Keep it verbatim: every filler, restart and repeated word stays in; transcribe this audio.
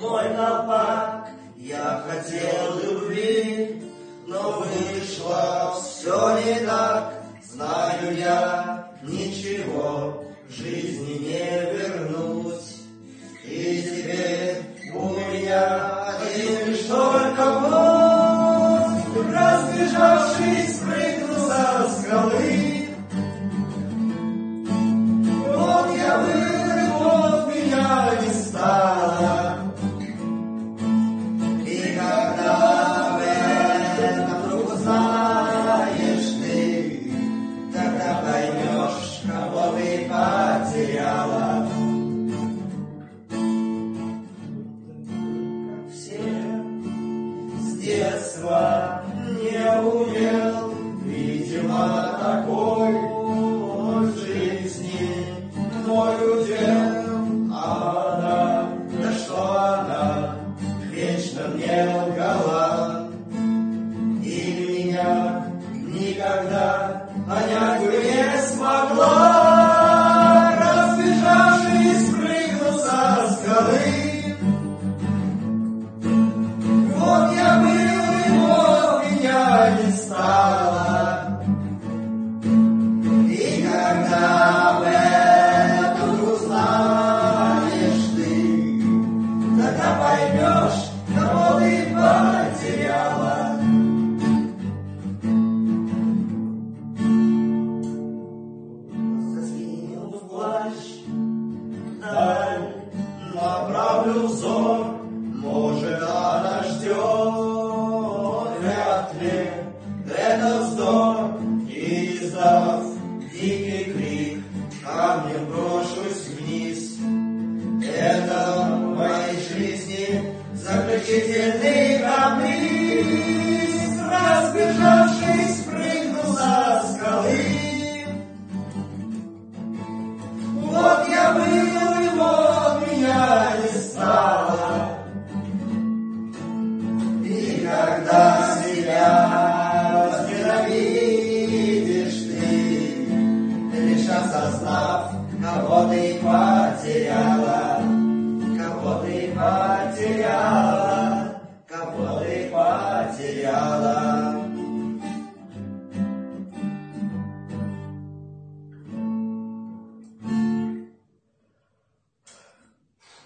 мой колпак. Я хотел любви, но вышло все не так. Знаю я, ничего в жизни не вернуть. И теперь у меня один лишь только путь. Разбежавшись, прыгну со скалы. Вот я был, вот меня не стало. И когда в этом вдруг узнаешь ты, тогда поймешь, кого ты потеряла. Все с детства не умел, видимо, такой в жизни мой удел. А она, да что она, вечно мне лгала. И меня никогда понять бы не смогла. Разбежавшись, прыгну со скалы. Вот я был, и вот меня не стало. И когда в этом вдруг узнаешь ты, тогда поймешь, кого ты потеряла. Заскинув плащ, вдаль направлю взор. Может, она ждет, вряд ли это вздор. И издав дикий крик, камнем брошусь вниз. Это в моей жизни заключительный каприз. Разбежать